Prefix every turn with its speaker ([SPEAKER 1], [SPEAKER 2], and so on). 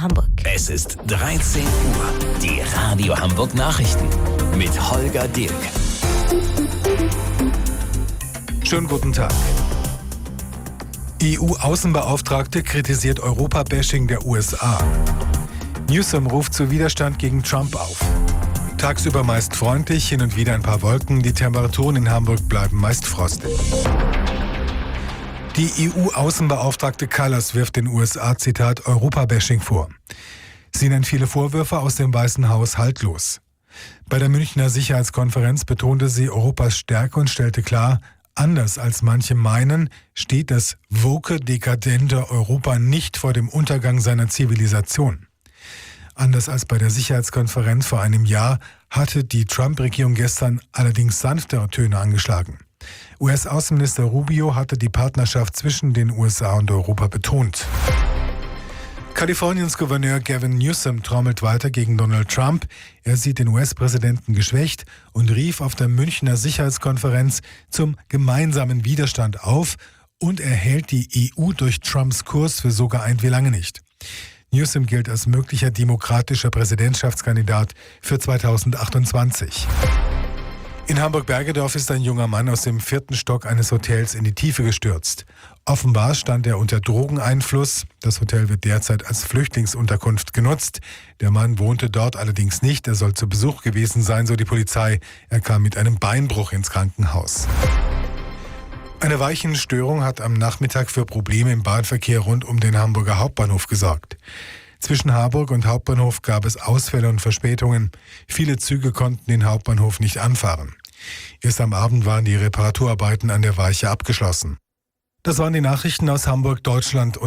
[SPEAKER 1] Hamburg.
[SPEAKER 2] Es ist 13 Uhr. Die Radio Hamburg Nachrichten mit Holger Dirk.
[SPEAKER 3] Schönen guten Tag. EU-Außenbeauftragte kritisiert Europa-Bashing der USA. Newsom ruft zu Widerstand gegen Trump auf. Tagsüber meist freundlich, hin und wieder ein paar Wolken. Die Temperaturen in Hamburg bleiben meist frostig. Die EU-Außenbeauftragte Kallas wirft den USA, Zitat, Europa-Bashing vor. Sie nennt viele Vorwürfe aus dem Weißen Haus haltlos. Bei der Münchner Sicherheitskonferenz betonte sie Europas Stärke und stellte klar, anders als manche meinen, steht das woke, dekadente Europa nicht vor dem Untergang seiner Zivilisation. Anders als bei der Sicherheitskonferenz vor einem Jahr hatte die Trump-Regierung gestern allerdings sanftere Töne angeschlagen. US-Außenminister Rubio hatte die Partnerschaft zwischen den USA und Europa betont. Kaliforniens Gouverneur Gavin Newsom trommelt weiter gegen Donald Trump. Er sieht den US-Präsidenten geschwächt und rief auf der Münchner Sicherheitskonferenz zum gemeinsamen Widerstand auf und er hält die EU durch Trumps Kurs für so geeint wie lange nicht. Newsom gilt als möglicher demokratischer Präsidentschaftskandidat für 2028. In Hamburg-Bergedorf ist ein junger Mann aus dem 4. Stock eines Hotels in die Tiefe gestürzt. Offenbar stand er unter Drogeneinfluss. Das Hotel wird derzeit als Flüchtlingsunterkunft genutzt. Der Mann wohnte dort allerdings nicht. Er soll zu Besuch gewesen sein, so die Polizei. Er kam mit einem Beinbruch ins Krankenhaus. Eine Weichenstörung hat am Nachmittag für Probleme im Bahnverkehr rund um den Hamburger Hauptbahnhof gesorgt. Zwischen Harburg und Hauptbahnhof gab es Ausfälle und Verspätungen. Viele Züge konnten den Hauptbahnhof nicht anfahren. Erst am Abend waren die Reparaturarbeiten an der Weiche abgeschlossen. Das waren die Nachrichten aus Hamburg, Deutschland und